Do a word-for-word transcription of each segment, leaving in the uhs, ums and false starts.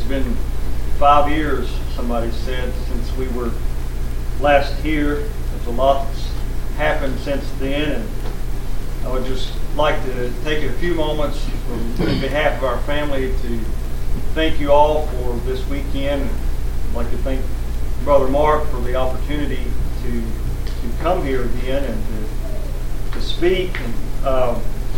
it's been five years, somebody said, since we were last here. There's a lot that's happened since then, and I would just like to take a few moments on behalf of our family to thank you all for this weekend. I'd like to thank Brother Mark for the opportunity to to come here again and to, to speak. And, um,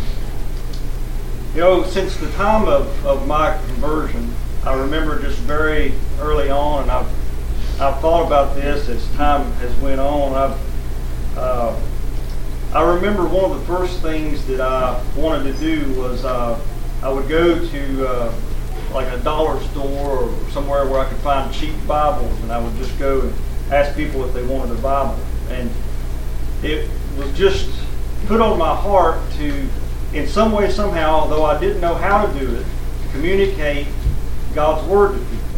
you know, since the time of, of my conversion, I remember just very early on, and I've I've thought about this as time has went on. I've uh, I remember one of the first things that I wanted to do was uh, I would go to uh, like a dollar store or somewhere where I could find cheap Bibles, and I would just go and ask people if they wanted a Bible. And it was just put on my heart to, in some way, somehow, though I didn't know how to do it, to communicate God's Word to people.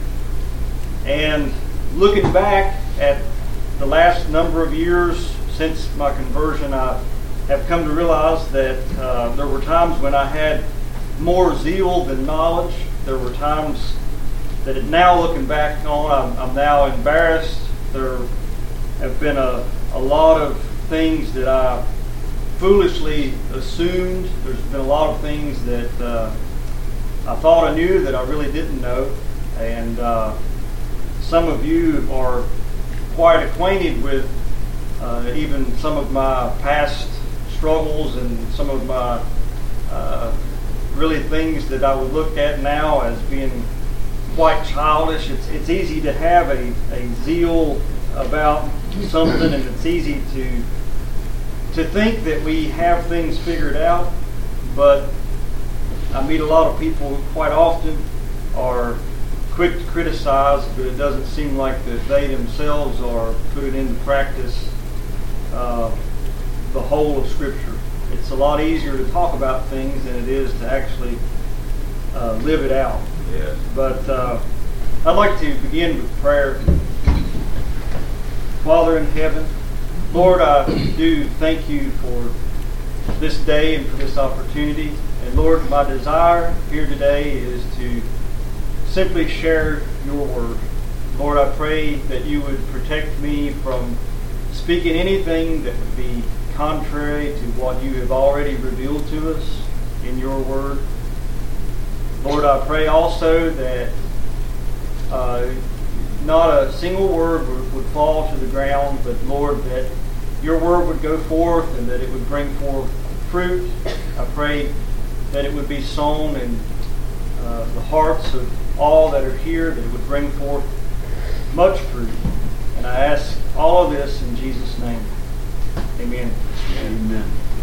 And looking back at the last number of years since my conversion, I have come to realize that uh, there were times when I had more zeal than knowledge. There were times that it, now looking back on, I'm, I'm now embarrassed. There have been a, a lot of things that I foolishly assumed. There's been a lot of things that uh, I thought I knew that I really didn't know. And uh, some of you are quite acquainted with uh, even some of my past struggles and some of my uh, really things that I would look at now as being quite childish. It's it's easy to have a, a zeal about something, and it's easy to to think that we have things figured out, but I meet a lot of people who quite often are quick to criticize, but it doesn't seem like that they themselves are putting into practice uh, the whole of Scripture. It's a lot easier to talk about things than it is to actually uh, live it out. Yes. But uh, I'd like to begin with prayer. Father in heaven, Lord, I do thank you for this day and for this opportunity. And Lord, my desire here today is to simply share your word. Lord, I pray that you would protect me from speaking anything that would be contrary to what you have already revealed to us in your word. Lord, I pray also that uh, not a single word would, would fall to the ground, but Lord, that your word would go forth and that it would bring forth fruit. I pray that it would be sown in uh, the hearts of all that are here, that it would bring forth much fruit. And I ask all of this in Jesus' name. Amen. Amen.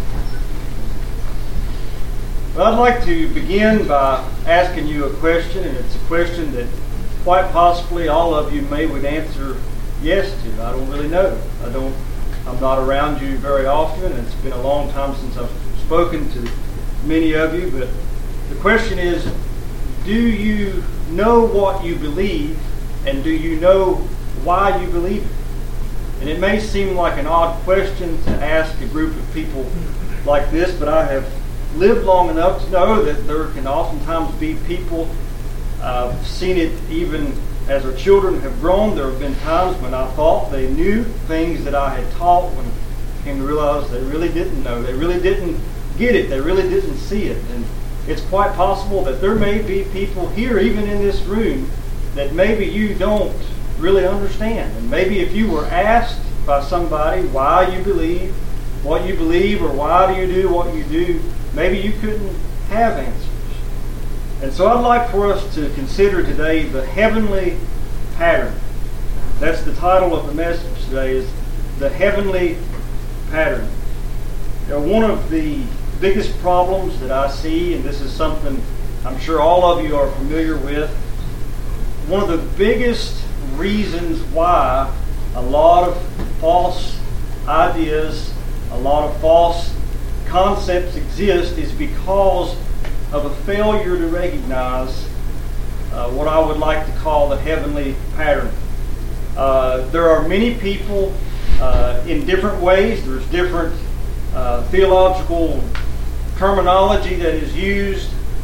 Well, I'd like to begin by asking you a question, and it's a question that quite possibly all of you may would answer yes to. I don't really know. I don't. I'm not around you very often, and it's been a long time since I've spoken to many of you. But the question is, do you know what you believe, and do you know why you believe it? And it may seem like an odd question to ask a group of people like this, but I have lived long enough to know that there can oftentimes be people, uh, I've seen it even as our children have grown. There have been times when I thought they knew things that I had taught, when I came to realize they really didn't know. They really didn't get it. They really didn't see it. And it's quite possible that there may be people here, even in this room, that maybe you don't really understand. And maybe if you were asked by somebody why you believe what you believe, or why do you do what you do, maybe you couldn't have answers. And so I'd like for us to consider today the heavenly pattern. That's the title of the message today, is the heavenly pattern. Now, one of the biggest problems that I see, and this is something I'm sure all of you are familiar with, one of the biggest reasons why a lot of false ideas, a lot of false concepts exist is because of a failure to recognize uh, what I would like to call the heavenly pattern. Uh, there are many people uh, in different ways. There's different uh, theological terminology that is used,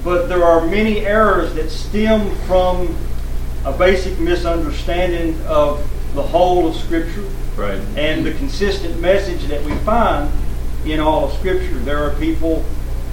but there are many errors that stem from a basic misunderstanding of the whole of Scripture, right, and the consistent message that we find in all of Scripture. There are people,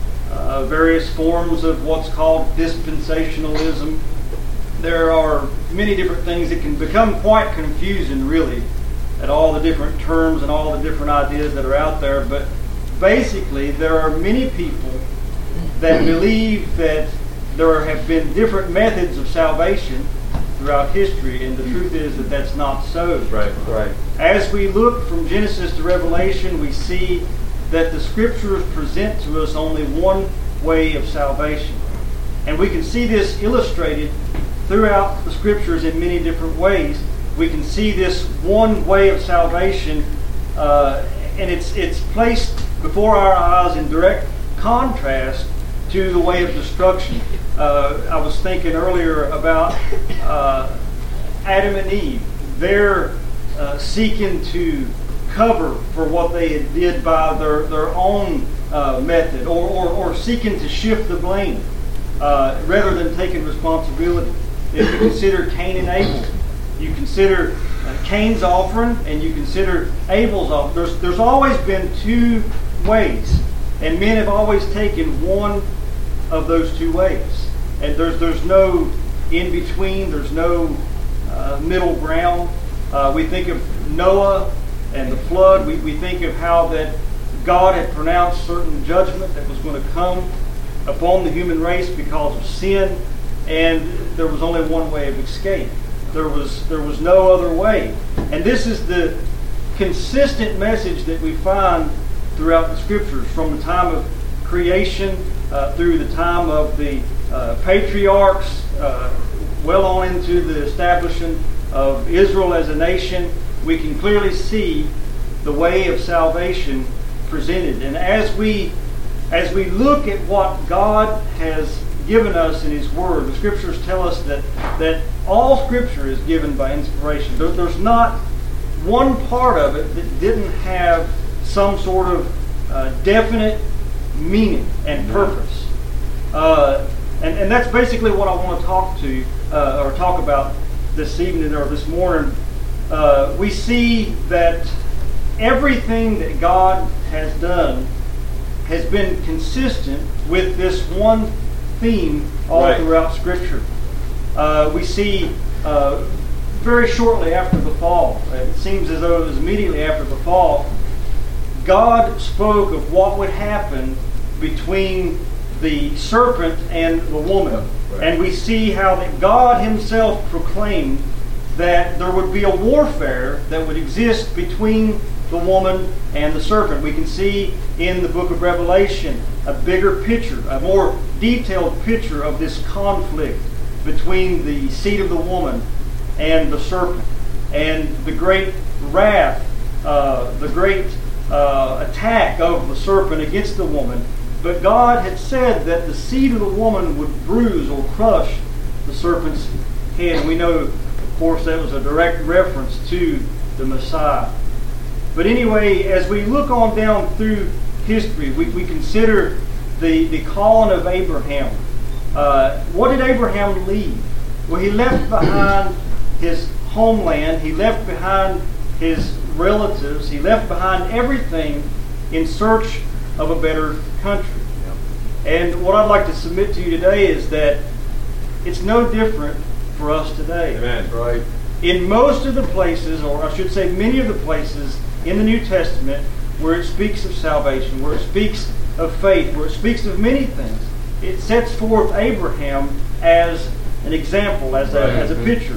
uh, various forms of what's called dispensationalism. There are many different things that can become quite confusing, really, at all the different terms and all the different ideas that are out there. But basically, there are many people that believe that there have been different methods of salvation throughout history, and the truth is that that's not so. Right, right. As we look from Genesis to Revelation, we see that the Scriptures present to us only one way of salvation. And we can see this illustrated throughout the Scriptures in many different ways. We can see this one way of salvation, uh, and it's it's placed before our eyes in direct contrast to the way of destruction. Uh, I was thinking earlier about uh, Adam and Eve. They're uh, seeking to cover for what they did by their, their own uh, method, or, or, or seeking to shift the blame uh, rather than taking responsibility. If you consider Cain and Abel, you consider uh, Cain's offering and you consider Abel's offering. There's, there's always been two ways, and men have always taken one of those two ways. And there's there's no in between. There's no uh, middle ground. Uh, we think of Noah and the flood. We, we think of how that God had pronounced certain judgment that was going to come upon the human race because of sin, and there was only one way of escape. There was there was no other way. And this is the consistent message that we find throughout the Scriptures, from the time of creation uh, through the time of the uh, patriarchs, uh, well on into the establishment of Israel as a nation. We can clearly see the way of salvation presented. And as we as we look at what God has given us in His Word, the Scriptures tell us that that all Scripture is given by inspiration. There, there's not one part of it that didn't have some sort of uh, definite meaning and purpose. Uh, and, and that's basically what I want to talk to uh, or talk about this evening or this morning. Uh, we see that everything that God has done has been consistent with this one theme all right. throughout Scripture. Uh, we see uh, very shortly after the fall, it seems as though it was immediately after the fall, God spoke of what would happen between the serpent and the woman. Right. And we see how that God Himself proclaimed that there would be a warfare that would exist between the woman and the serpent. We can see in the book of Revelation a bigger picture, a more detailed picture of this conflict between the seed of the woman and the serpent, and the great wrath, uh, the great uh, attack of the serpent against the woman. But God had said that the seed of the woman would bruise or crush the serpent's head. And we know, of course, that was a direct reference to the Messiah. But anyway, as we look on down through history, we, we consider the, the calling of Abraham. Uh, what did Abraham leave? Well, he left behind his homeland. He left behind his relatives. He left behind everything in search of a better country. And what I'd like to submit to you today is that it's no different for us today. Amen. Right. In most of the places, or I should say many of the places in the New Testament where it speaks of salvation, where it speaks of faith, where it speaks of many things, it sets forth Abraham as an example, as a, right. as a picture.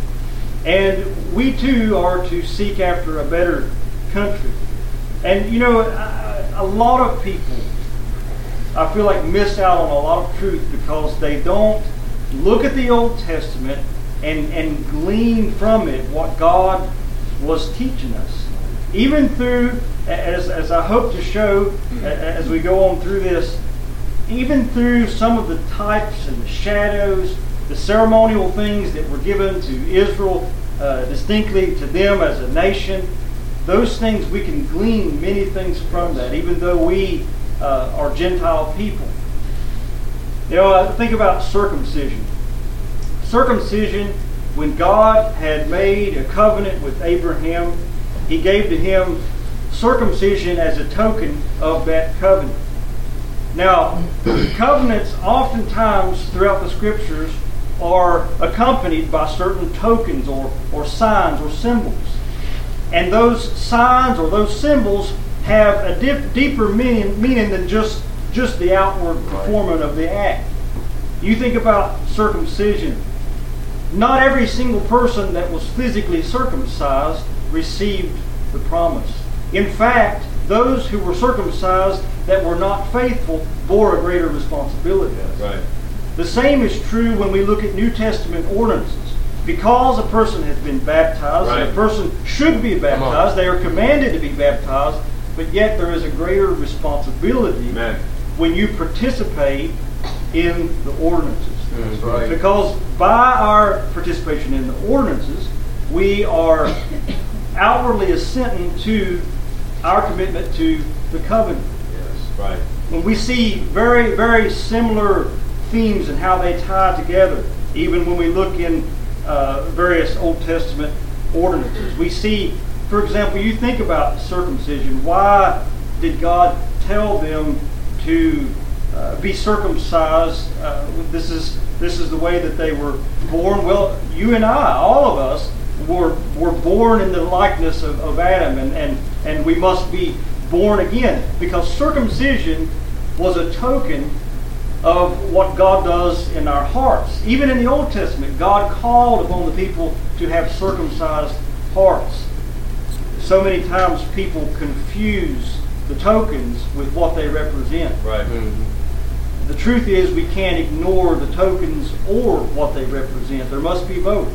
And we too are to seek after a better country. And you know, a, a lot of people, I feel like, miss out on a lot of truth because they don't look at the Old Testament and, and glean from it what God was teaching us. Even through, as, as I hope to show as we go on through this, even through some of the types and the shadows, the ceremonial things that were given to Israel, uh, distinctly to them as a nation, those things we can glean many things from that, even though we uh, are Gentile people. You know, I think about circumcision. Circumcision, when God had made a covenant with Abraham, He gave to him circumcision as a token of that covenant. Now, covenants oftentimes throughout the Scriptures are accompanied by certain tokens or, or signs or symbols. And those signs or those symbols have a dip, deeper meaning, meaning than just, just the outward performance of the act. You think about circumcision. Not every single person that was physically circumcised received the promise. In fact, those who were circumcised that were not faithful bore a greater responsibility. Right. The same is true when we look at New Testament ordinances. Because a person has been baptized, right. and a person should be baptized, they are commanded to be baptized, but yet there is a greater responsibility Amen. when you participate in the ordinances. That's right. Because by our participation in the ordinances, we are outwardly assenting to our commitment to the covenant. Yes, right. When we see very, very similar themes and how they tie together, even when we look in uh, various Old Testament ordinances. We see, for example, you think about circumcision. Why did God tell them to uh, be circumcised? Uh, this is this is the way that they were born. Well, you and I, all of us, were were born in the likeness of, of Adam, and, and, and we must be born again, because circumcision was a token of what God does in our hearts. Even in the Old Testament, God called upon the people to have circumcised hearts. So many times people confuse the tokens with what they represent. Right. Mm-hmm. The truth is, we can't ignore the tokens or what they represent. There must be both.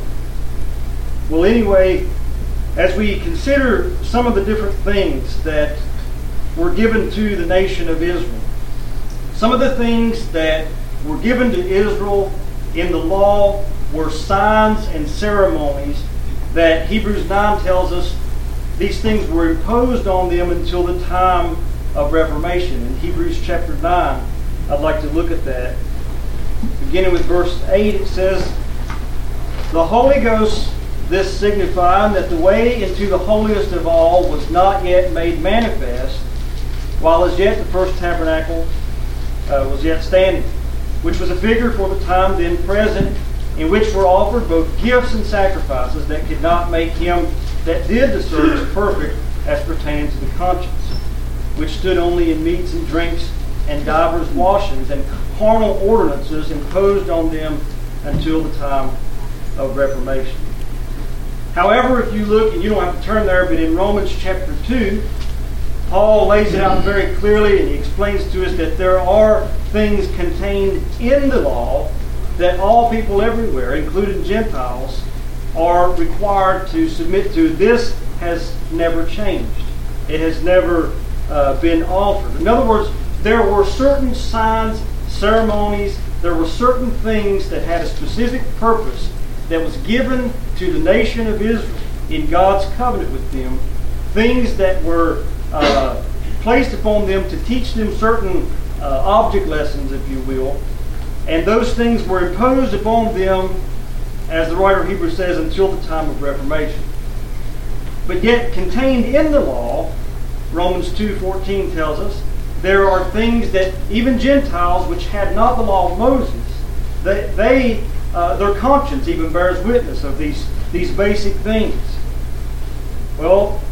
Well, anyway, as we consider some of the different things that were given to the nation of Israel, some of the things that were given to Israel in the law were signs and ceremonies that Hebrews nine tells us these things were imposed on them until the time of Reformation. In Hebrews chapter nine, I'd like to look at that. Beginning with verse eight, it says, "The Holy Ghost, this signifying that the way into the holiest of all was not yet made manifest, while as yet the first tabernacle uh, was yet standing, which was a figure for the time then present, in which were offered both gifts and sacrifices that could not make him that did the service perfect as pertaining to the conscience, which stood only in meats and drinks and divers washings and carnal ordinances imposed on them until the time of Reformation." However, if you look, and you don't have to turn there, but in Romans chapter two, Paul lays it out very clearly, and he explains to us that there are things contained in the law that all people everywhere, including Gentiles, are required to submit to. This has never changed. It has never uh, been altered. In other words, there were certain signs, ceremonies, there were certain things that had a specific purpose that was given to the nation of Israel in God's covenant with them, things that were uh, placed upon them to teach them certain uh, object lessons, if you will, and those things were imposed upon them, as the writer of Hebrews says, until the time of Reformation. But yet contained in the law, Romans two fourteen tells us, there are things that even Gentiles, which had not the law of Moses, they, they uh, their conscience even bears witness of these, these basic things. Well,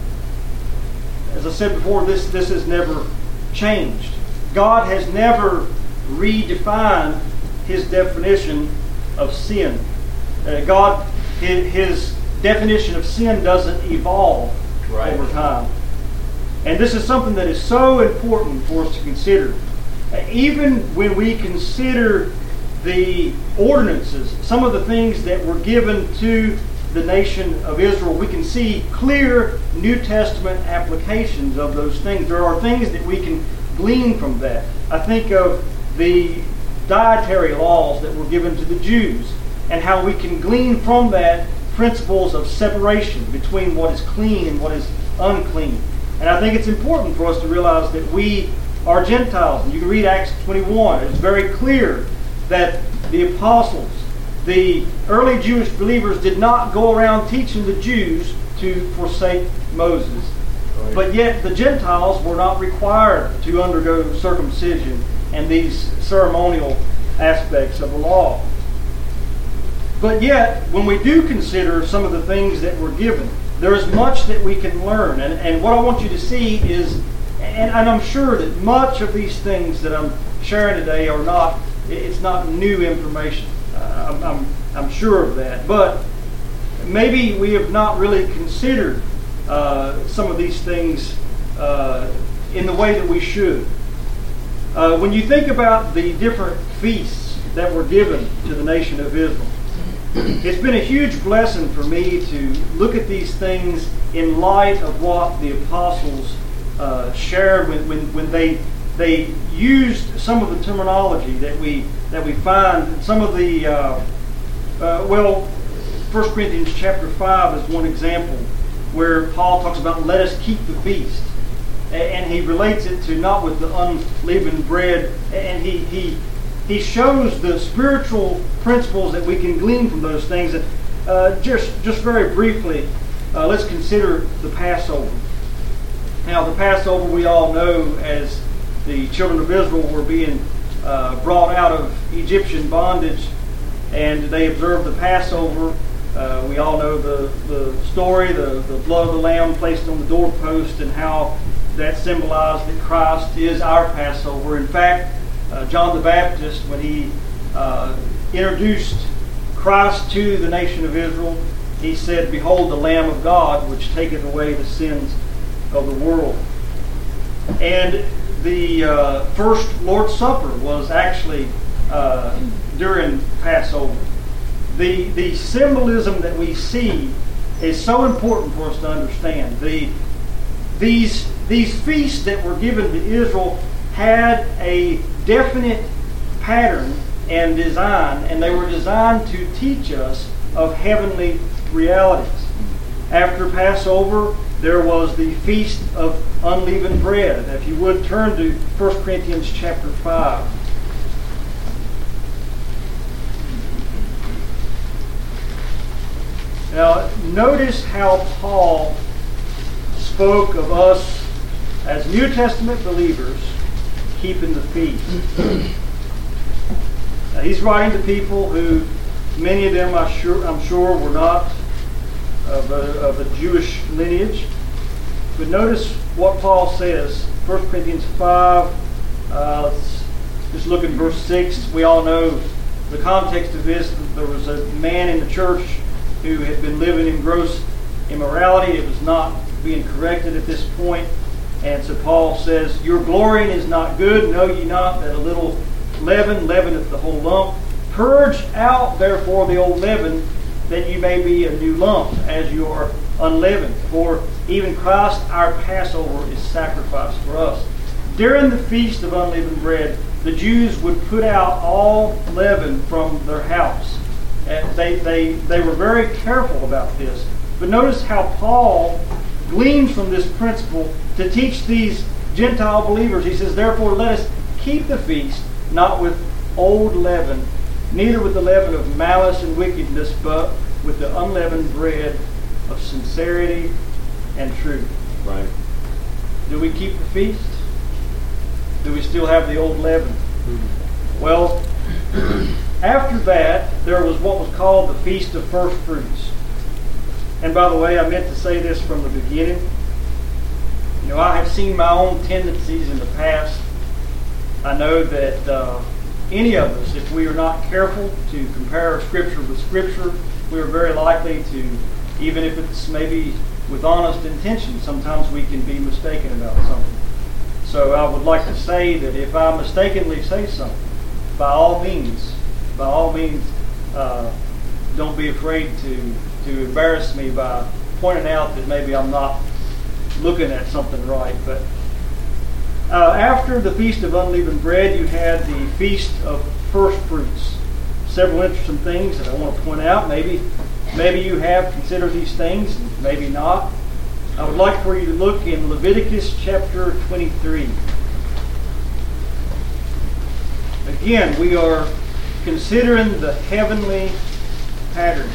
as I said before, this, this has never changed. God has never redefined His definition of sin. Uh, God, his, his definition of sin doesn't evolve right. over time. And this is something that is so important for us to consider. Uh, even when we consider the ordinances, some of the things that were given to the nation of Israel, we can see clear New Testament applications of those things. There are things that we can glean from that. I think of the dietary laws that were given to the Jews, and how we can glean from that principles of separation between what is clean and what is unclean. And I think it's important for us to realize that we are Gentiles. And you can read Acts twenty-one. It's very clear that the apostles, the early Jewish believers, did not go around teaching the Jews to forsake Moses. Right. But yet the Gentiles were not required to undergo circumcision and these ceremonial aspects of the law. But yet, when we do consider some of the things that were given, there is much that we can learn. And, and what I want you to see is, and, and I'm sure that much of these things that I'm sharing today are not, it's not new information. Uh, I'm, I'm, I'm sure of that. But maybe we have not really considered uh, some of these things uh, in the way that we should. Uh, when you think about the different feasts that were given to the nation of Israel, it's been a huge blessing for me to look at these things in light of what the apostles uh, shared when, when, when they they used some of the terminology that we that we find. Some of the uh, uh, well, First Corinthians chapter five is one example where Paul talks about let us keep the feast. And he relates it to not with the unleavened bread, and he he he shows the spiritual principles that we can glean from those things. And uh, just just very briefly, uh, let's consider the Passover. Now, the Passover we all know as the children of Israel were being uh, brought out of Egyptian bondage, and they observed the Passover. Uh, we all know the the story, the the blood of the lamb placed on the doorpost, and how that symbolized that Christ is our Passover. In fact, uh, John the Baptist, when he uh, introduced Christ to the nation of Israel, he said, "Behold the Lamb of God, which taketh away the sins of the world." And the uh, first Lord's Supper was actually uh, during Passover. The, the symbolism that we see is so important for us to understand. The These, these feasts that were given to Israel had a definite pattern and design, and they were designed to teach us of heavenly realities. After Passover, there was the Feast of Unleavened Bread. If you would turn to First Corinthians chapter five. Now, notice how Paul spoke of us as New Testament believers keeping the feast. Now, he's writing to people who, many of them I'm sure, I'm sure were not of a, of a Jewish lineage. But notice what Paul says, First Corinthians five, uh, let's just look at verse six. We all know the context of this. There was a man in the church who had been living in gross immorality. It was not being corrected at this point. And so Paul says, "Your glorying is not good. Know ye not that a little leaven leaveneth the whole lump? Purge out therefore the old leaven, that you may be a new lump, as you are unleavened. For even Christ our Passover is sacrificed for us." During the Feast of Unleavened Bread, the Jews would put out all leaven from their house. And they, they, they were very careful about this. But notice how Paul gleans from this principle to teach these Gentile believers. He says, "Therefore let us keep the feast, not with old leaven, neither with the leaven of malice and wickedness, but with the unleavened bread of sincerity and truth." Right. Do we keep the feast? Do we still have the old leaven? Mm-hmm. Well, after that, there was what was called the Feast of First Fruits. And by the way, I meant to say this from the beginning. You know, I have seen my own tendencies in the past. I know that uh, any of us, if we are not careful to compare Scripture with Scripture, we are very likely to, even if it's maybe with honest intention, sometimes we can be mistaken about something. So I would like to say that if I mistakenly say something, by all means, by all means, uh, don't be afraid to, to embarrass me by pointing out that maybe I'm not looking at something right. But uh, after the Feast of Unleavened Bread, you had the Feast of First Fruits. Several interesting things that I want to point out. Maybe, maybe you have considered these things, and maybe not. I would like for you to look in Leviticus chapter twenty-three. Again, we are considering the heavenly pattern.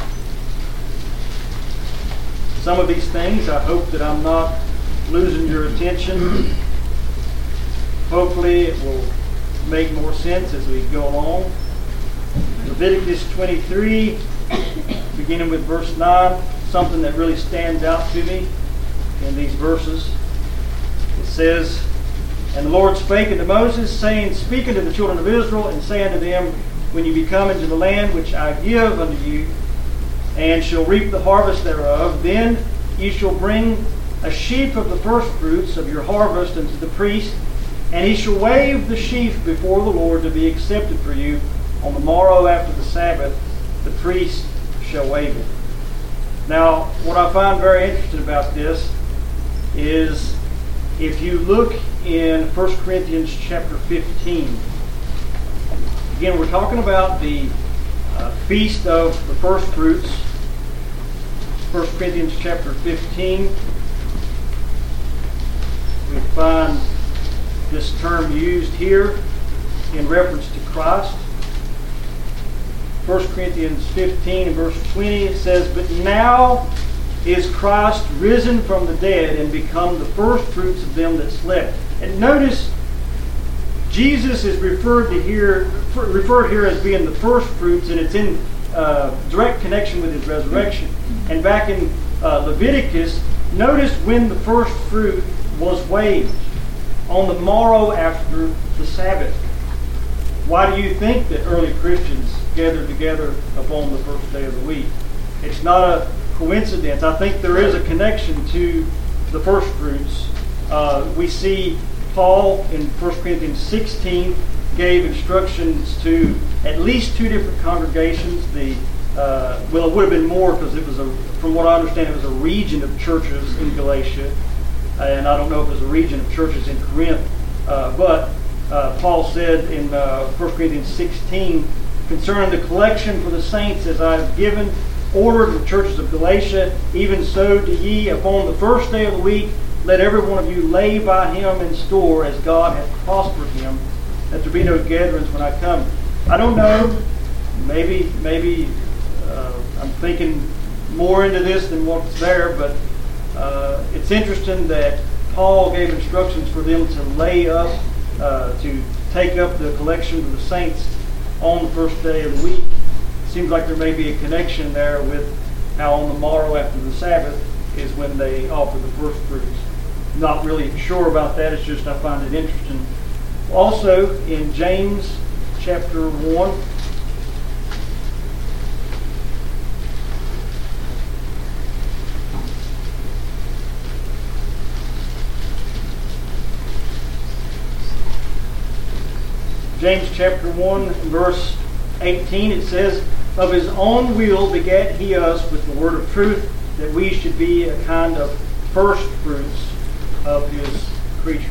Some of these things, I hope that I'm not losing your attention. Hopefully it will make more sense as we go along. Leviticus twenty-three, beginning with verse nine, something that really stands out to me in these verses. It says, "And the Lord spake unto Moses, saying, Speak unto the children of Israel, and say unto them, When you be come into the land which I give unto you, and shall reap the harvest thereof, then ye shall bring a sheaf of the firstfruits of your harvest unto the priest, and he shall wave the sheaf before the Lord to be accepted for you. On the morrow after the Sabbath, the priest shall wave it." Now, what I find very interesting about this is if you look in First Corinthians chapter fifteen, again, we're talking about the uh, Feast of the First Fruits. First Corinthians chapter fifteen, we find this term used here in reference to Christ. First Corinthians fifteen and verse twenty, it says, "But now is Christ risen from the dead and become the first fruits of them that slept." And notice, Jesus is referred to here, referred here as being the first fruits, and it's in uh, direct connection with his resurrection. And back in uh, Leviticus, notice when the first fruit was waved, on the morrow after the Sabbath. Why do you think that early Christians gathered together upon the first day of the week? It's not a coincidence. I think there is a connection to the first fruits. Uh, we see Paul in First Corinthians sixteen gave instructions to at least two different congregations. The uh, well, it would have been more because it was a, from what I understand, it was a region of churches in Galatia, and I don't know if it was a region of churches in Corinth. Uh, but uh, Paul said in uh, First Corinthians sixteen, "Concerning the collection for the saints, as I have given order to the churches of Galatia, even so do ye upon the first day of the week. Let every one of you lay by him in store, as God hath prospered him, that there be no gatherings when I come." I don't know. Maybe, maybe uh, I'm thinking more into this than what's there, but uh, it's interesting that Paul gave instructions for them to lay up, uh, to take up the collection for the saints on the first day of the week. It seems like there may be a connection there with how on the morrow after the Sabbath is when they offer the first fruits. Not really sure about that. It's just I find it interesting. Also, in James chapter one, James chapter one, verse eighteen, it says, "Of his own will begat he us with the word of truth, that we should be a kind of first fruits of his creatures."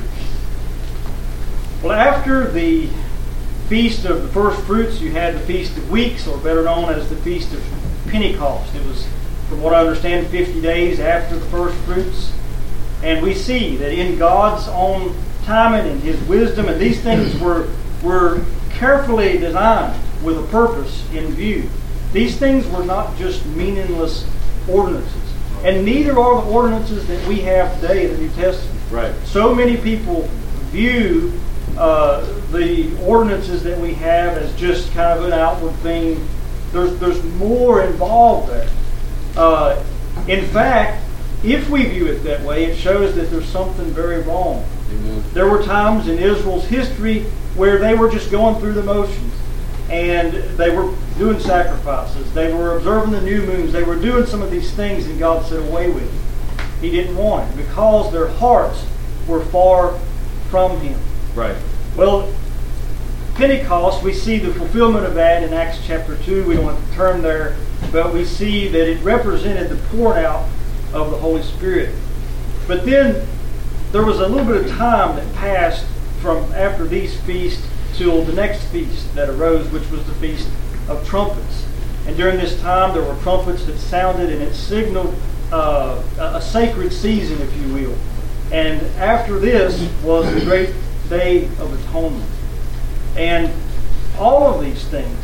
Well, after the Feast of the First Fruits, you had the Feast of Weeks, or better known as the Feast of Pentecost. It was, from what I understand, fifty days after the First Fruits. And we see that in God's own timing and his wisdom, and these things were, were carefully designed with a purpose in view. These things were not just meaningless ordinances. And neither are the ordinances that we have today in the New Testament. Right. So many people view uh, the ordinances that we have as just kind of an outward thing. There's there's more involved there. Uh, in fact, if we view it that way, it shows that there's something very wrong. Amen. There were times in Israel's history where they were just going through the motions. And they were doing sacrifices. They were observing the new moons. They were doing some of these things, and God said, "Away with it." He didn't want it because their hearts were far from him. Right. Well, Pentecost, we see the fulfillment of that in Acts chapter two. We don't have to turn there, but we see that it represented the pouring out of the Holy Spirit. But then there was a little bit of time that passed from after these feasts till the next feast that arose, which was the Feast of Trumpets. And during this time, there were trumpets that sounded, and it signaled uh, a sacred season, if you will. And after this was the great Day of Atonement. And all of these things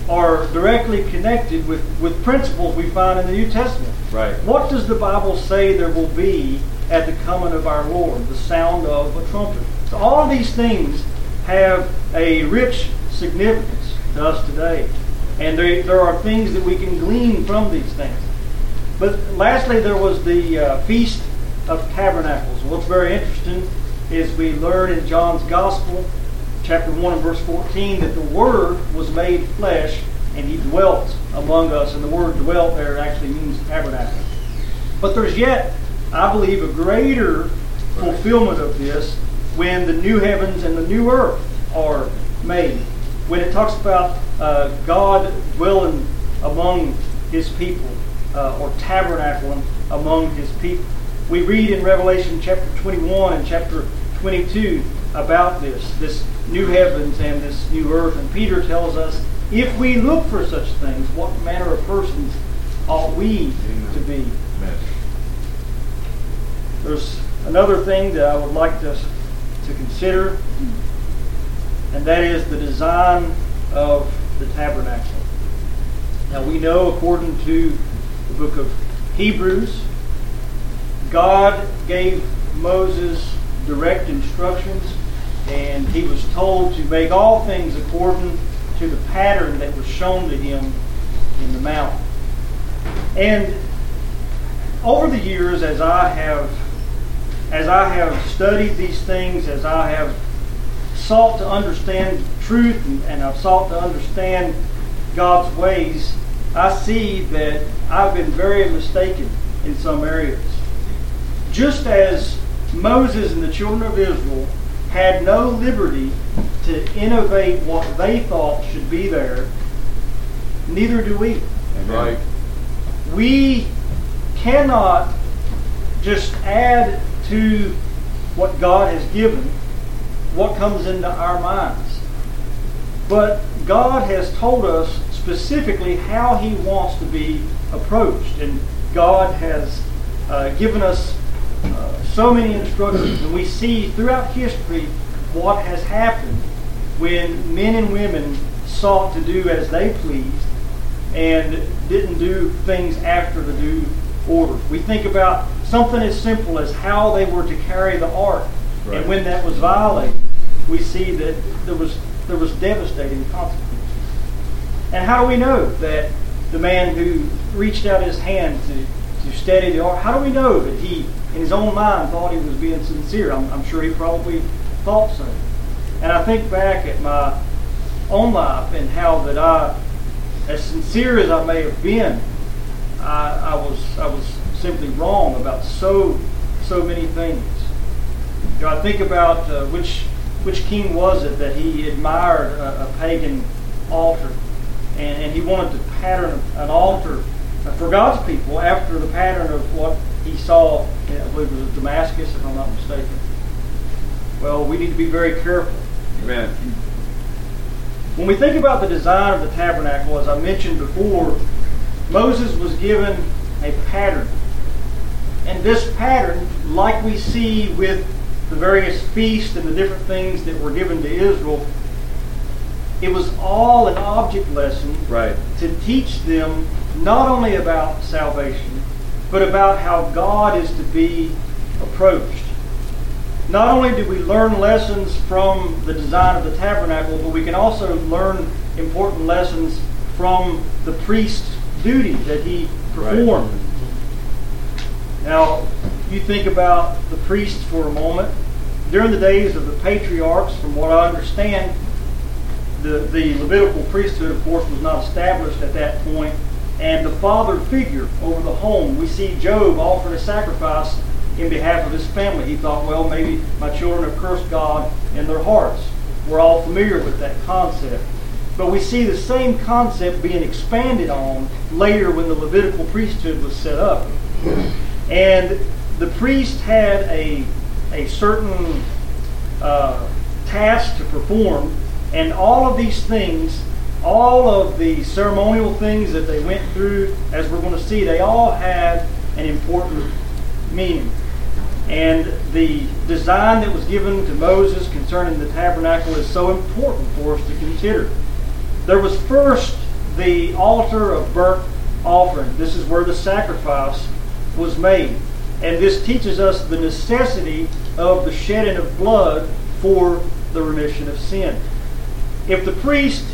are directly connected with, with principles we find in the New Testament. Right. What does the Bible say there will be at the coming of our Lord? The sound of a trumpet. So all of these things have a rich significance to us today. And there, there are things that we can glean from these things. But lastly, there was the uh, Feast of Tabernacles. What's very interesting is we learn in John's Gospel, chapter one and verse fourteen, that the Word was made flesh and He dwelt among us. And the word dwelt there actually means tabernacle. But there's yet, I believe, a greater fulfillment of this when the new heavens and the new earth are made. When it talks about uh, God dwelling among His people, uh, or tabernacling among His people. We read in Revelation chapter twenty-one and chapter twenty-two about this, this new heavens and this new earth. And Peter tells us, if we look for such things, what manner of persons ought we Amen. To be? Amen. There's another thing that I would like to, to consider, and that is the design of the tabernacle. Now we know, according to the book of Hebrews, God gave Moses direct instructions, and he was told to make all things according to the pattern that was shown to him in the mountain. And over the years, as I have as I have studied these things, as I have sought to understand truth and, and I've sought to understand God's ways, I see that I've been very mistaken in some areas. Just as Moses and the children of Israel had no liberty to innovate what they thought should be there, neither do we. Right. We cannot just add to what God has given what comes into our minds. But God has told us specifically how He wants to be approached. And God has uh, given us uh, so many instructions. And we see throughout history what has happened when men and women sought to do as they pleased and didn't do things after the due order. We think about something as simple as how they were to carry the ark. Right. And when that was violated, we see that there was there was devastating consequences. And how do we know that the man who reached out his hand to, to steady the ark, how do we know that he, in his own mind, thought he was being sincere? I'm, I'm sure he probably thought so. And I think back at my own life and how that I, as sincere as I may have been, I, I was I was simply wrong about so so many things. You know, I think about uh, which which king was it that he admired a, a pagan altar, and, and he wanted to pattern an altar for God's people after the pattern of what he saw, I believe it was Damascus, if I'm not mistaken. Well, we need to be very careful. Amen. When we think about the design of the tabernacle, as I mentioned before, Moses was given a pattern. And this pattern, like we see with the various feasts and the different things that were given to Israel, it was all an object lesson right. to teach them not only about salvation, but about how God is to be approached. Not only do we learn lessons from the design of the tabernacle, but we can also learn important lessons from the priest's duty that he performed. Right. Now, you think about the priests for a moment. During the days of the patriarchs, from what I understand, the, the Levitical priesthood, of course, was not established at that point. And the father figure over the home, we see Job offered a sacrifice in behalf of his family. He thought, well, maybe my children have cursed God in their hearts. We're all familiar with that concept. But we see the same concept being expanded on later when the Levitical priesthood was set up. And the priest had a, a certain uh, task to perform, and all of these things, all of the ceremonial things that they went through, as we're going to see, they all had an important meaning. And the design that was given to Moses concerning the tabernacle is so important for us to consider. There was first the altar of burnt offering. This is where the sacrifice was made. And this teaches us the necessity of the shedding of blood for the remission of sin. If the priest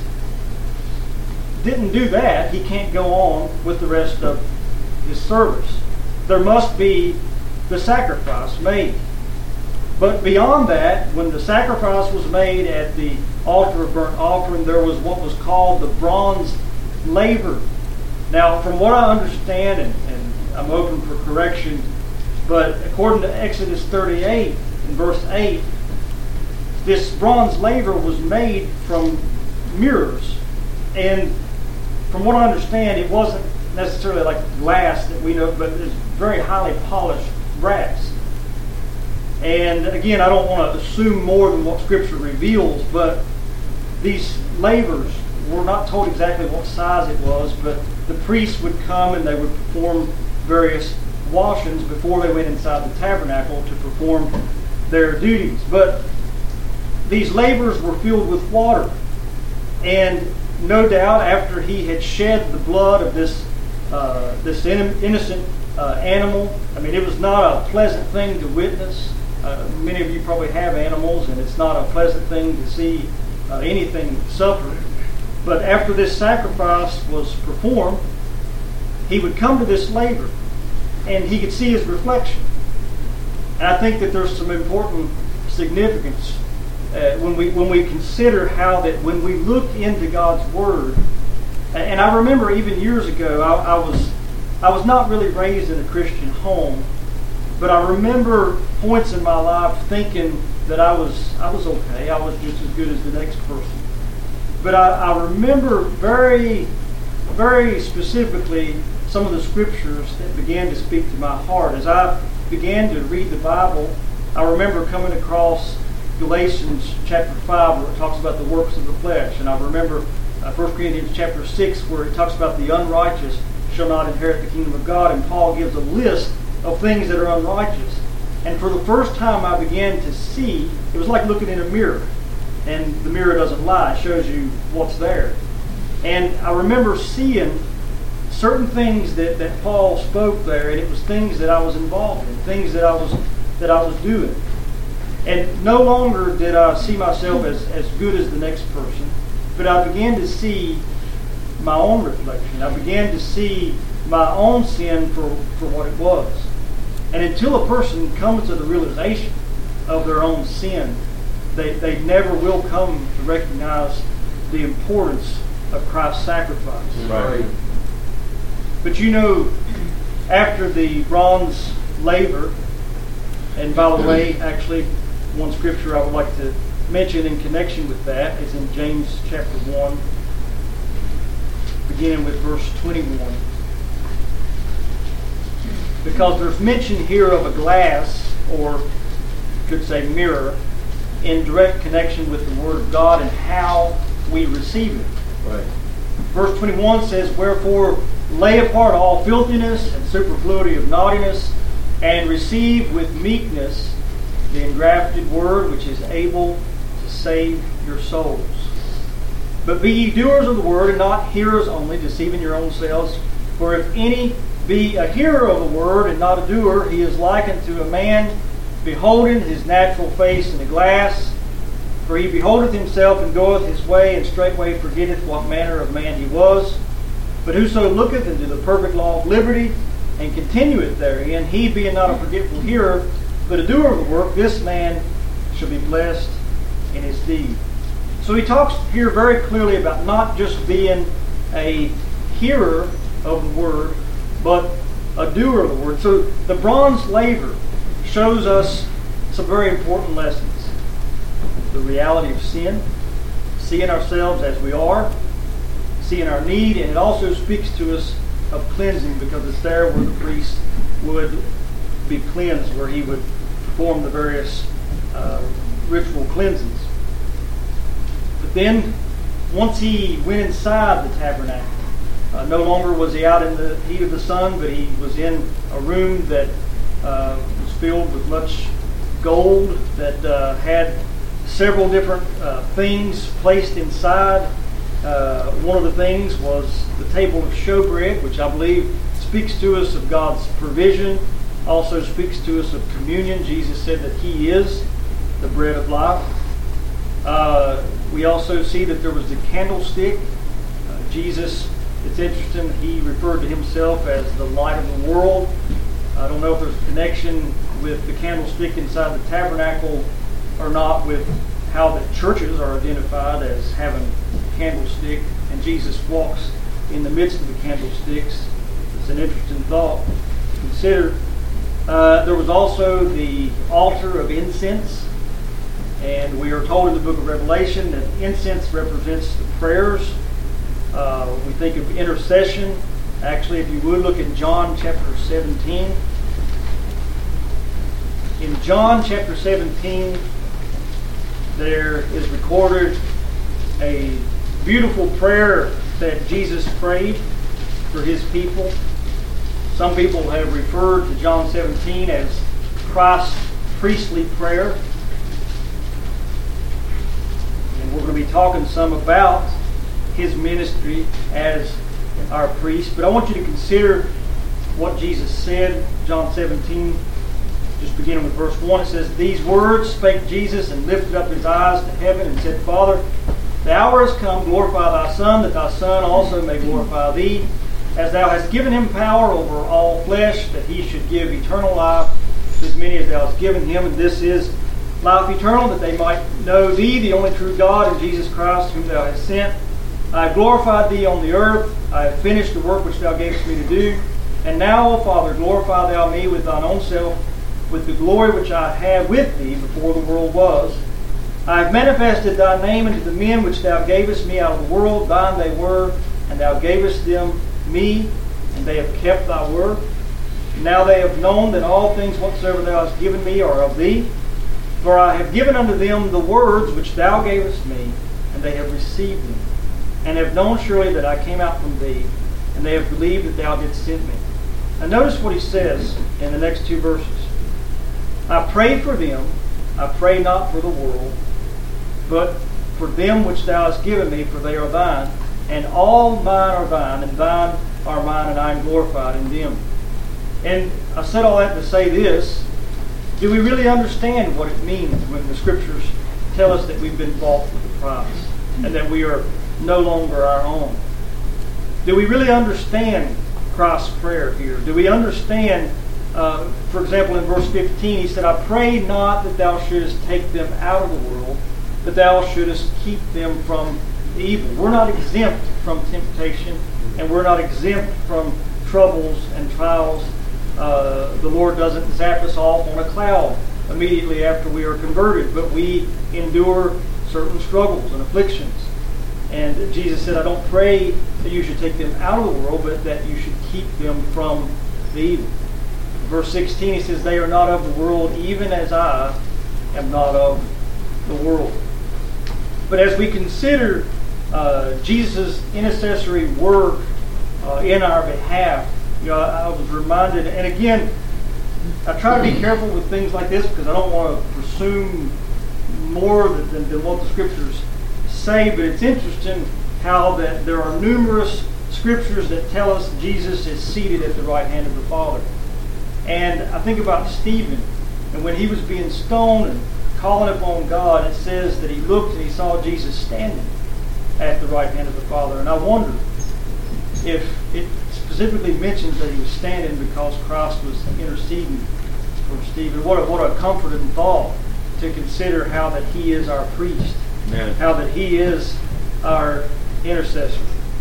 didn't do that, he can't go on with the rest of his service. There must be the sacrifice made. But beyond that, when the sacrifice was made at the altar of burnt offering, there was what was called the bronze laver. Now, from what I understand, and, and I'm open for correction, but according to Exodus thirty-eight, in verse eight, this bronze laver was made from mirrors. And from what I understand, it wasn't necessarily like glass that we know, but it's very highly polished brass. And again, I don't want to assume more than what Scripture reveals, but these lavers, we're not told exactly what size it was, but the priests would come and they would perform various washings before they went inside the tabernacle to perform their duties. But these lavers were filled with water. And no doubt after he had shed the blood of this uh, this innocent uh, animal, I mean, it was not a pleasant thing to witness. Uh, many of you probably have animals, and it's not a pleasant thing to see uh, anything suffer. But after this sacrifice was performed, he would come to this laver, and he could see his reflection. And I think that there's some important significance uh, when we when we consider how that when we look into God's Word. And I remember even years ago, I, I was I was not really raised in a Christian home, but I remember points in my life thinking that I was I was okay. I was just as good as the next person. But I, I remember very, very specifically some of the scriptures that began to speak to my heart. As I began to read the Bible, I remember coming across Galatians chapter five, where it talks about the works of the flesh. And I remember uh, First Corinthians chapter six, where it talks about the unrighteous shall not inherit the kingdom of God. And Paul gives a list of things that are unrighteous. And for the first time I began to see, it was like looking in a mirror. And the mirror doesn't lie, it shows you what's there. And I remember seeing certain things that, that Paul spoke there, and it was things that I was involved in, things that I was that I was doing. And no longer did I see myself as, as good as the next person, but I began to see my own reflection. I began to see my own sin for, for what it was. And until a person comes to the realization of their own sin, They, they never will come to recognize the importance of Christ's sacrifice. Right. But you know, after the bronze laver, and by the way, actually, one scripture I would like to mention in connection with that is in James chapter one, beginning with verse twenty-one. Because there's mention here of a glass, or you could say mirror, in direct connection with the Word of God and how we receive it. Right. Verse twenty-one says, "Wherefore lay apart all filthiness and superfluity of naughtiness, and receive with meekness the engrafted Word, which is able to save your souls. But be ye doers of the Word, and not hearers only, deceiving your own selves. For if any be a hearer of the Word, and not a doer, he is likened to a man beholding his natural face in a glass. For he beholdeth himself, and goeth his way, and straightway forgetteth what manner of man he was. But whoso looketh into the perfect law of liberty, and continueth therein, he being not a forgetful hearer, but a doer of the work, this man shall be blessed in his deed." So he talks here very clearly about not just being a hearer of the Word, but a doer of the Word. So the bronze laver shows us some very important lessons. The reality of sin, seeing ourselves as we are, seeing our need, and it also speaks to us of cleansing, because it's there where the priest would be cleansed, where he would perform the various uh, ritual cleansings. But then, once he went inside the tabernacle, uh, no longer was he out in the heat of the sun, but he was in a room that uh, was filled with much gold, that uh, had several different uh, things placed inside. Uh, one of the things was the table of showbread, which I believe speaks to us of God's provision, also speaks to us of communion. Jesus said that He is the bread of life. Uh, we also see that there was the candlestick. Uh, Jesus, it's interesting, He referred to Himself as the light of the world. I don't know if there's a connection with the candlestick inside the tabernacle or not with how the churches are identified as having a candlestick, and Jesus walks in the midst of the candlesticks. It's an interesting thought to consider. Uh, there was also the altar of incense, and we are told in the book of Revelation that incense represents the prayers. Uh, we think of intercession. Actually, if you would look at John chapter seventeen. In John chapter seventeen, there is recorded a beautiful prayer that Jesus prayed for His people. Some people have referred to John seventeen as Christ's priestly prayer. And we're going to be talking some about His ministry as our priest. But I want you to consider what Jesus said, John seventeen. Just beginning with verse one, it says, "These words spake Jesus, and lifted up His eyes to heaven, and said, Father, the hour is come, glorify Thy Son, that Thy Son also may glorify Thee, as Thou hast given Him power over all flesh, that He should give eternal life to as many as Thou hast given Him. And this is life eternal, that they might know Thee, the only true God, and Jesus Christ, whom Thou hast sent. I have glorified Thee on the earth. I have finished the work which Thou gavest me to do. And now, O Father, glorify Thou me with Thine own self, with the glory which I had with Thee before the world was. I have manifested Thy name unto the men which Thou gavest me out of the world. Thine they were, and Thou gavest them me, and they have kept Thy word. Now they have known that all things whatsoever Thou hast given me are of Thee. For I have given unto them the words which Thou gavest me, and they have received them, and have known surely that I came out from Thee, and they have believed that Thou didst send me." Now notice what he says in the next two verses. "I pray for them, I pray not for the world, but for them which Thou hast given me, for they are Thine, and all mine are Thine, and Thine are mine, and I am glorified in them." And I said all that to say this: do we really understand what it means when the Scriptures tell us that we've been bought with a price, and that we are no longer our own? Do we really understand Christ's prayer here? Do we understand, uh, for example, in verse fifteen, he said, "I pray not that Thou shouldest take them out of the world, but Thou shouldest keep them from the evil." We're not exempt from temptation, and we're not exempt from troubles and trials. Uh, the Lord doesn't zap us off on a cloud immediately after we are converted, but we endure certain struggles and afflictions. And Jesus said, "I don't pray that you should take them out of the world, but that you should keep them from the evil." Verse sixteen, he says, "They are not of the world, even as I am not of the world." But as we consider uh, Jesus' intercessory work uh, in our behalf, you know, I, I was reminded, and again, I try to be careful with things like this because I don't want to presume more than, than what the Scriptures say, but it's interesting how that there are numerous Scriptures that tell us Jesus is seated at the right hand of the Father. And I think about Stephen, and when he was being stoned and calling upon God, it says that he looked and he saw Jesus standing at the right hand of the Father. And I wonder if it specifically mentions that he was standing because Christ was interceding for Stephen. What a, what a comforting thought to consider how that he is our priest. Amen. How that he is our intercessor.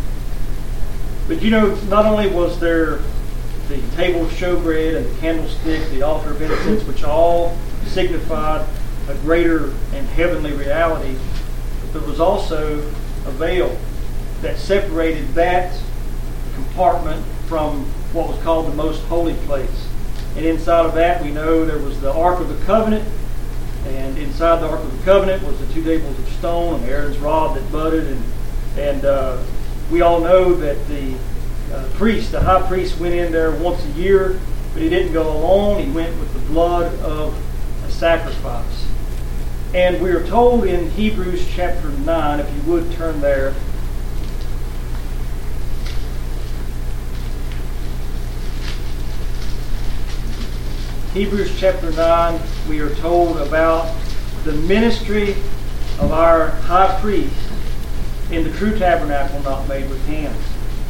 But you know, not only was there the table of showbread and the candlestick, the altar of incense, which all signified a greater and heavenly reality, but there was also a veil that separated that compartment from what was called the most holy place. And inside of that, we know there was the Ark of the Covenant, and inside the Ark of the Covenant was the two tables of stone and Aaron's rod that budded, and and uh, we all know that the uh, priest, the high priest, went in there once a year, but he didn't go alone. He went with the blood of a sacrifice. And we are told in Hebrews chapter nine, if you would turn there, Hebrews chapter nine, we are told about the ministry of our high priest in the true tabernacle not made with hands.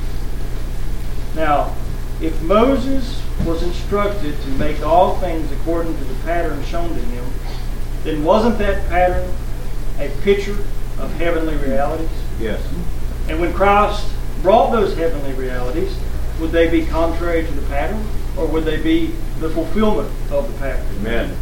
Now, if Moses was instructed to make all things according to the pattern shown to him, then wasn't that pattern a picture of heavenly realities? Yes. And when Christ brought those heavenly realities, would they be contrary to the pattern, or would they be the fulfillment of the pattern? Amen.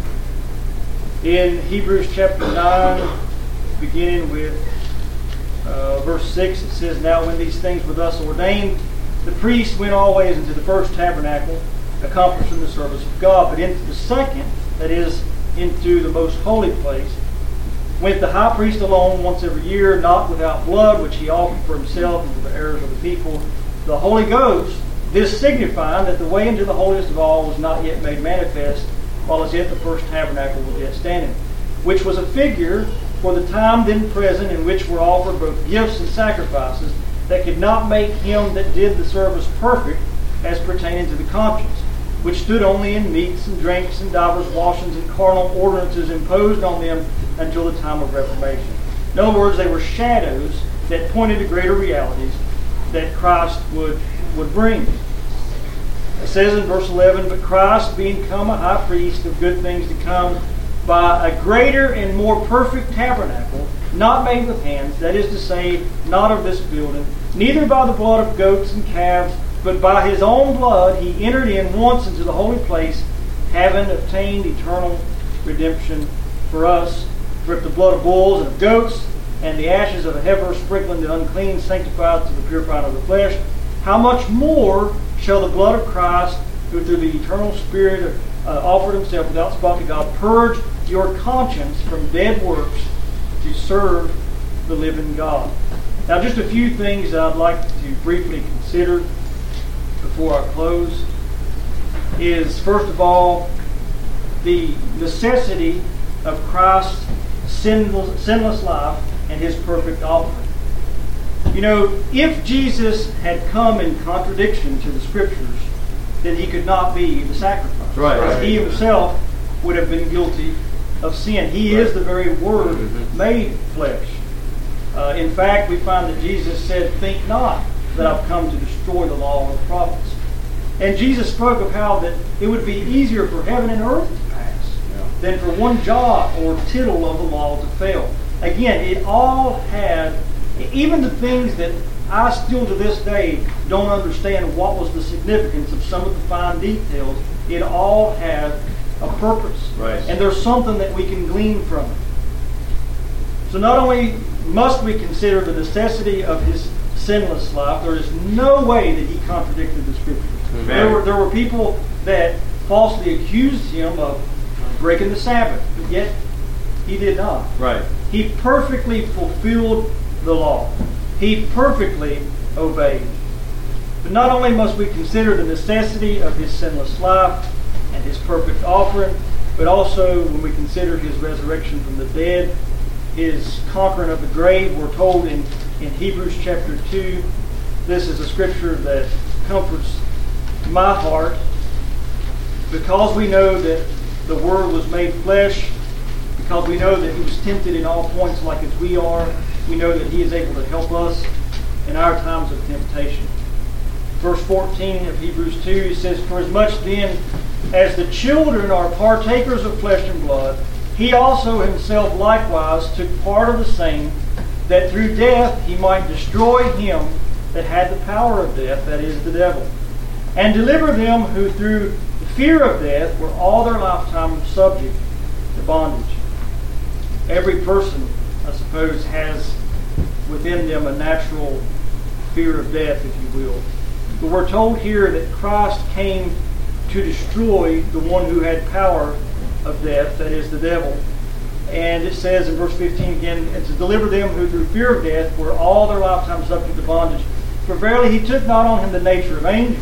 In Hebrews chapter nine, beginning with uh, verse six, it says, "Now when these things were thus ordained, the priest went always into the first tabernacle, accomplishing the service of God. But into the second, that is, into the most holy place, went the high priest alone once every year, not without blood, which he offered for himself and for the errors of the people. The Holy Ghost, this signifying that the way into the holiest of all was not yet made manifest, while as yet the first tabernacle was yet standing, which was a figure for the time then present, in which were offered both gifts and sacrifices, that could not make him that did the service perfect, as pertaining to the conscience, which stood only in meats and drinks and divers washings and carnal ordinances imposed on them until the time of Reformation." In other words, they were shadows that pointed to greater realities that Christ would, would bring. It says in verse eleven, "But Christ, being come a high priest of good things to come, by a greater and more perfect tabernacle, not made with hands, that is to say, not of this building, neither by the blood of goats and calves, but by his own blood he entered in once into the holy place, having obtained eternal redemption for us. For if the blood of bulls and of goats and the ashes of a heifer sprinkling the unclean sanctified to the purifying of the flesh, how much more shall the blood of Christ, who through the eternal Spirit uh, offered himself without spot to God, purge your conscience from dead works to serve the living God." Now, just a few things I'd like to briefly consider before I close is, first of all, the necessity of Christ's sinless, sinless life and his perfect offering. You know, if Jesus had come in contradiction to the Scriptures, then he could not be the sacrifice. Right. Right. He himself would have been guilty of sin. He right. is the very Word mm-hmm. made flesh. Uh, in fact, we find that Jesus said, "Think not that I've come to destroy the law or the prophets." And Jesus spoke of how that it would be easier for heaven and earth to pass yeah. than for one jot or tittle of the law to fail. Again, it all had, even the things that I still to this day don't understand what was the significance of some of the fine details, it all had a purpose. Right. And there's something that we can glean from it. So not only must we consider the necessity of his sinless life, there is no way that he contradicted the Scriptures. Amen. There were, there were people that falsely accused him of breaking the Sabbath, but yet he did not. Right. He perfectly fulfilled the law. He perfectly obeyed. But not only must we consider the necessity of his sinless life and his perfect offering, but also when we consider his resurrection from the dead, his conquering of the grave, we're told in, in Hebrews chapter two, this is a scripture that comforts my heart, because we know that the Word was made flesh, because we know that he was tempted in all points like as we are. We know that he is able to help us in our times of temptation. Verse fourteen of Hebrews two, he says, "For as much then as the children are partakers of flesh and blood, he also himself likewise took part of the same, that through death he might destroy him that had the power of death, that is, the devil, and deliver them who through the fear of death were all their lifetime subject to bondage." Every person, I suppose, has within them a natural fear of death, if you will. But we're told here that Christ came to destroy the one who had power of death, that is, the devil. And it says in verse fifteen again, "And to deliver them who through fear of death were all their lifetime subject to bondage. For verily he took not on him the nature of angels."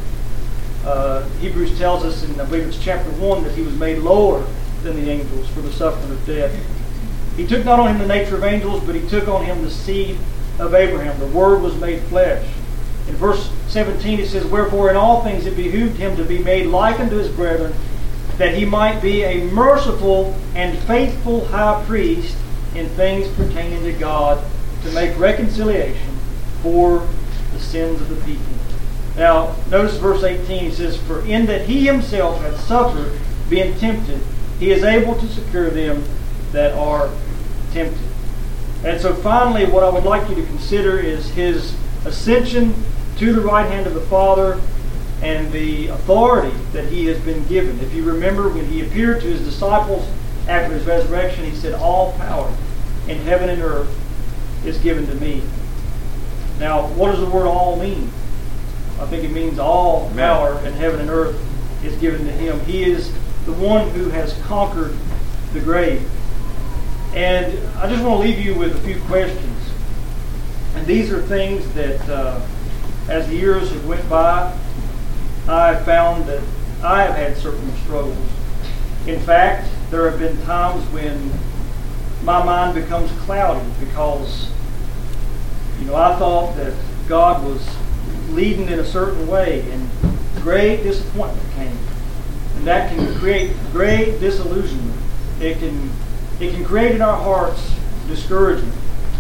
Uh, Hebrews tells us, in I believe it's chapter one, that he was made lower than the angels for the suffering of death. He took not on him the nature of angels, but he took on him the seed of Abraham. The Word was made flesh. In verse seventeen it says, "Wherefore in all things it behooved him to be made like unto his brethren, that he might be a merciful and faithful high priest in things pertaining to God, to make reconciliation for the sins of the people. Now, notice verse eighteen, it says, "For in that he himself hath suffered, being tempted, he is able to secure them that are tempted." And so finally, what I would like you to consider is his ascension to the right hand of the Father and the authority that he has been given. If you remember, when he appeared to his disciples after his resurrection, he said, "All power in heaven and earth is given to me." Now, what does the word "all" mean? I think it means all power in heaven and earth is given to him. He is the one who has conquered the grave. And I just want to leave you with a few questions. And these are things that, uh, as the years have went by, I have found that I have had certain struggles. In fact, there have been times when my mind becomes cloudy because, you know, I thought that God was leading in a certain way, and great disappointment came. And that can create great disillusionment. It can, it can create in our hearts discouragement.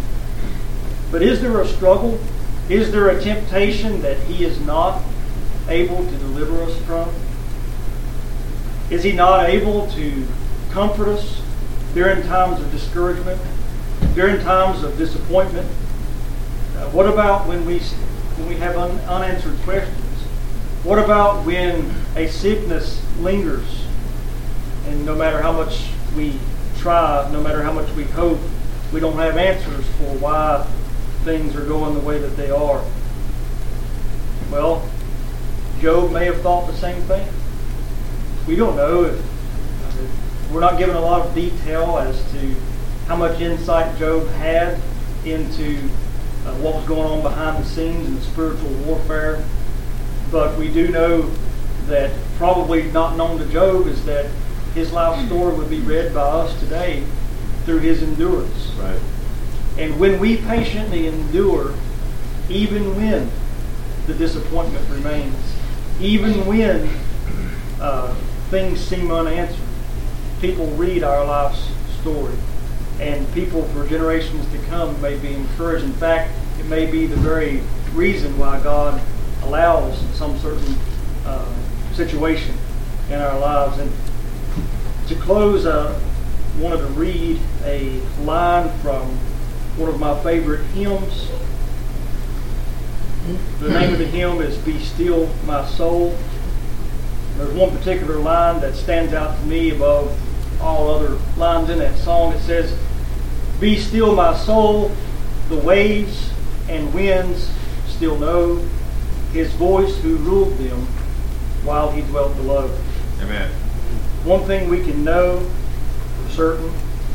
But is there a struggle? Is there a temptation that he is not able to deliver us from? Is he not able to comfort us during times of discouragement, during times of disappointment? Uh, what about when we when we have un- unanswered questions? What about when a sickness lingers, and no matter how much we try, no matter how much we hope, we don't have answers for why things are going the way that they are? Well, Job may have thought the same thing. We don't know. If, we're not given a lot of detail as to how much insight Job had into uh, what was going on behind the scenes in the spiritual warfare. But we do know that probably not known to Job is that his life story would be read by us today through his endurance. Right. And when we patiently endure, even when the disappointment remains, even when uh, things seem unanswered, people read our life's story, and people for generations to come may be encouraged. In fact, it may be the very reason why God allows some certain uh, situation in our lives. And to close, I wanted to read a line from one of my favorite hymns. The name of the hymn is "Be Still My Soul." There's one particular line that stands out to me above all other lines in that song. It says, "Be still my soul, the waves and winds still know his voice who ruled them while he dwelt below." Amen. One thing we can know for certain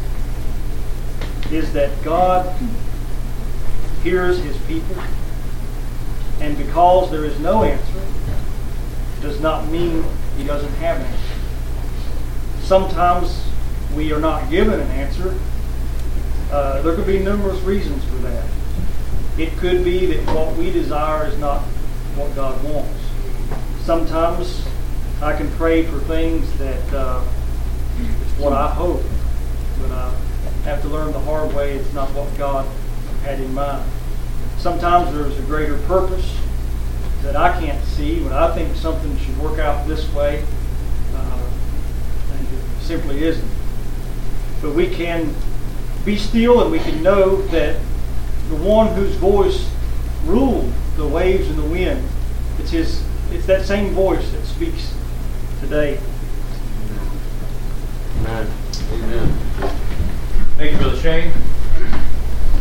is that God hears his people, and because there is no answer does not mean he doesn't have an answer. Sometimes we are not given an answer. Uh, there could be numerous reasons for that. It could be that what we desire is not what God wants. Sometimes I can pray for things that uh, it's what I hope, but I have to learn the hard way it's not what God had in mind. Sometimes there's a greater purpose that I can't see when I think something should work out this way, uh, and it simply isn't. But we can be still, and we can know that the one whose voice ruled the waves and the wind, it's his. It's that same voice that speaks today. Amen. Amen. Thank you, Brother Shane.